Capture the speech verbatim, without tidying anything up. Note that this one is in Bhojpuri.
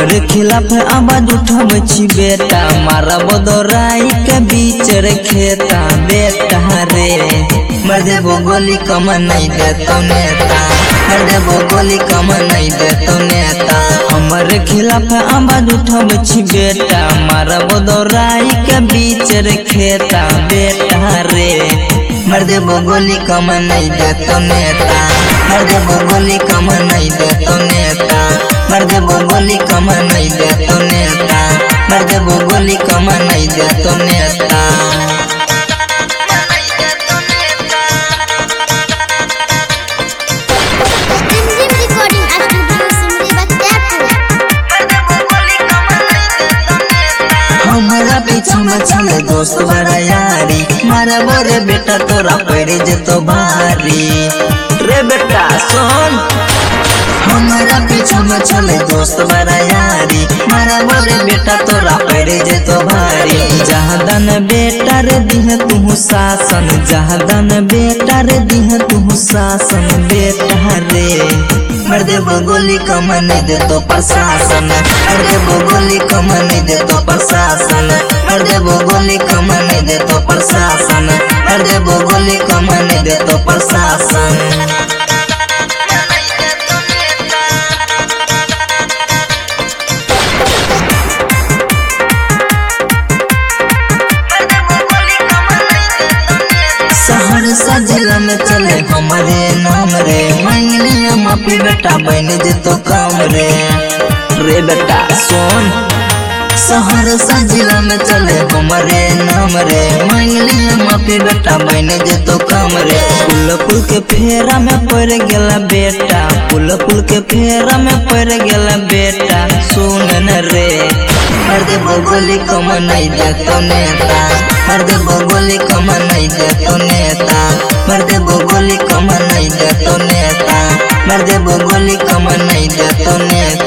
हमारे खिलाफ आवाज उठाब छी बेटा मारा बदराई के बीच रे खेता बेटा रे मर देबो गोली कम नहीं दे तो नेता मर देबो गोली कम नहीं दे तो नेता हमारे खिलाफ आवाज उठाब छी बेटा मारा बदराई के बीच रे खेता बेटा रे मर देबो गोली कम नहीं दे तो नेता मर देबो गोली कम नहीं दे तो नेता मर देबो गोली कम नहीं दे तो नेता मर देबो गोली कम नहीं दे तो नेता हमारा पीछा में चले दोस्त बड़ा यारी मारा बोरे बेटा तोरा पड़े जे तो भारी रे बेटा सुन हमारा पीछा में चले दोस्त बड़ा यारी मारा बोरे बेटा तोरा पड़े जे तो भारी जहाँ दन बेटा रे दिह तू शासन जहाँ दन बेटा रे दिह तू शासन बेटा रे मर देबो गोली कम नहीं दे तो प्रशासन मर देबो गोली कम नहीं दे तो प्रशासन मर देबो गोली कम नहीं दे तो प्रशासन मर देबो गोली कम नहीं दे तो प्रशासन सहरसा जिला में चले हमारे नाम रे मंगलिया माफी बेटा बन जे तो काम रे रे बेटा सुन सहरसा जिला में चले हमारे नाम रे मंगलिया माफी बेटा बन जे तो काम रे पुल पुल के फेरा में पड़ गेला बेटा पुल पुल के फेरा में पड़ गेला बेटा सुन न रे मर देबो गोली कम नहीं दे तो नेता मर देबो गोली कम नहीं दे तो नेता मर देबो गोली कम नहीं दे तो नेता मर देबो गोली कम नहीं दे तो नेता।